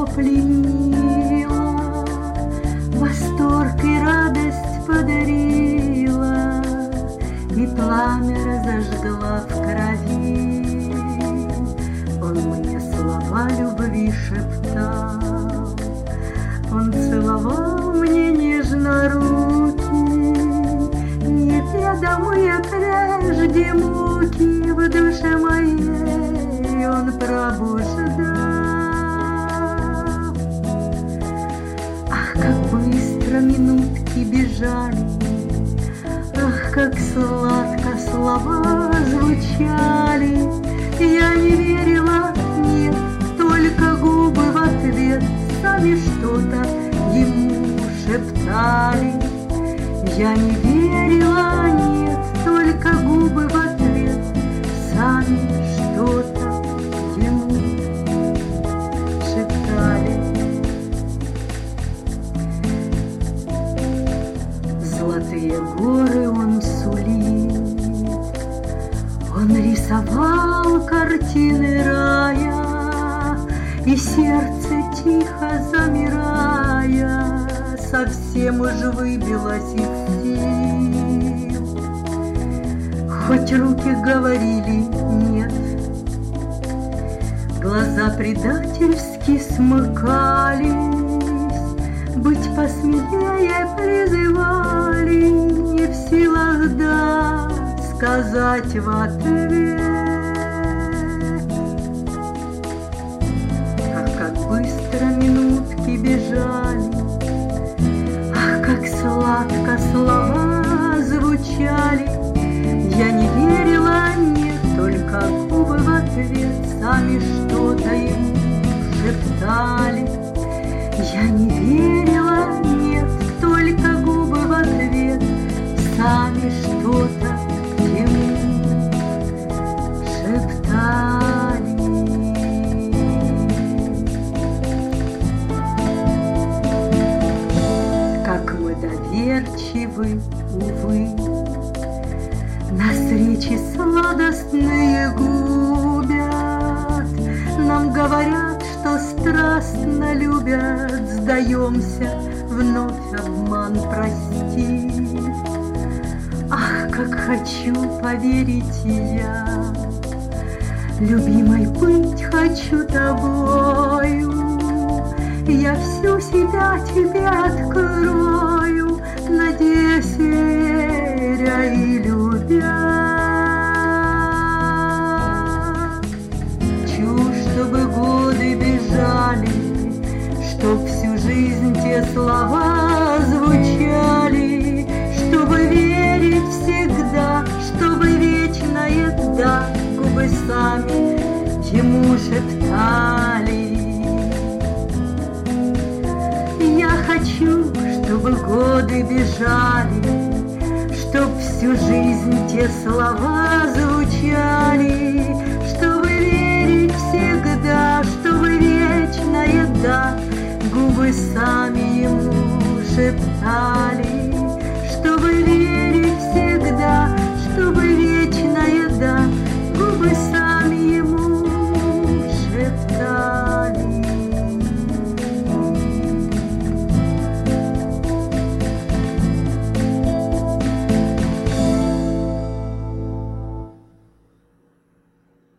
его пленила, восторг и радость подарила, и пламя разожгла в крови. Он мне слова любви шептал, он целовал мне нежно руки, неведомые прежде муки в душе моей он пробуждал. Ах, как быстро минутки бежали, ах, как сладко слова звучали. Я не верила, нет, только губы в ответ сами что-то ему шептали. Я не верила, нет, только губы в ответ сами что-то ему шептали. Золотые горы он сулит, он рисовал картины рая, и сердце тихо замирая совсем уж выбилось из сил. Хоть руки говорили нет, глаза предательски смыкались, быть посмелее призывали, не в силах да сказать в ответ. Ах, как быстро минутки бежали, ах, как сладко слова звучали. Я не верила, нет, только губы в ответ сами что-то ему шептали. Я не верила, нет, только губы в ответ сами что-то ему шептали. Как мы доверчивы, увы, нас речи сладостные губят, нам говорят, что страстно любят, сдаемся, вновь обман простить. Ах, как хочу поверить я, любимой быть хочу тобою, я всю себя тебе открою, надеясь, веря и любя. Чтобы годы бежали, чтоб всю жизнь те слова звучали, чтобы верить всегда, чтобы вечное да губы сами ему шептали. Я хочу, чтобы годы бежали, чтоб всю жизнь те слова звучали, чтобы верить всегда,